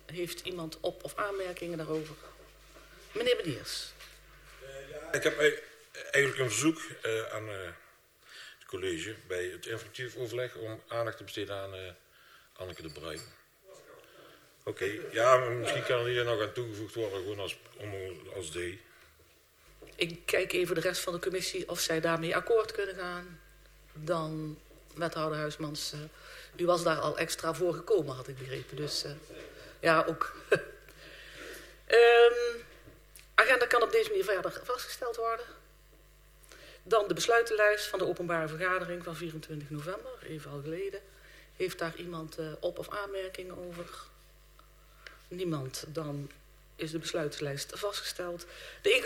Heeft iemand op- of aanmerkingen daarover? Meneer Beniers. Ik heb eigenlijk een verzoek aan het college bij het informatief overleg om aandacht te besteden aan Anneke de Bruin. Oké, ja, maar misschien kan er hier nog aan toegevoegd worden, gewoon als D. Ik kijk even de rest van de commissie of zij daarmee akkoord kunnen gaan. Dan, wethouder Huismans, u was daar al extra voor gekomen, had ik begrepen. Dus ja, ook. Agenda kan op deze manier verder vastgesteld worden. Dan de besluitenlijst van de openbare vergadering van 24 november, even al geleden. Heeft daar iemand op- of aanmerkingen over? Niemand, dan is de besluitenlijst vastgesteld. De